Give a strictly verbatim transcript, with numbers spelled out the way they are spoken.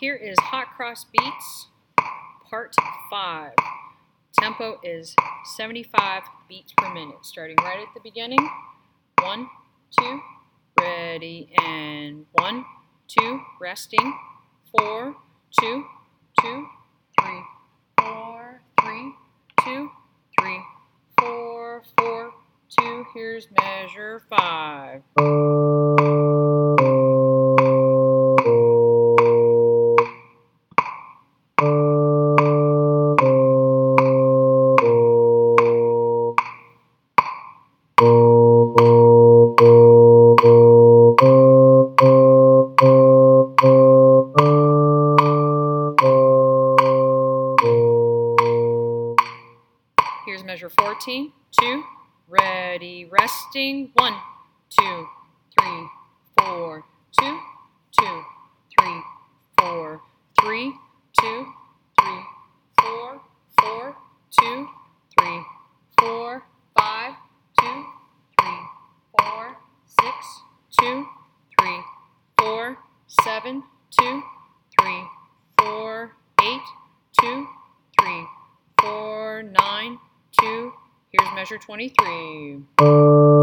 Here is Hot Cross Beats, part five. Tempo is seventy-five beats per minute, starting right at the beginning. One, two, ready, and one, two, resting. Four, two, two, three, four, three, two, three, four, four, two. Here's measure five. Here's measure fourteen. Two, ready, resting. One, two, three, four, two, two, three, four, three, two, three, four, four, two, three, four, five, two, three, four, six, two, three, four, seven, two, three, four, eight, two, three, four, nine, two. Here's measure twenty-three.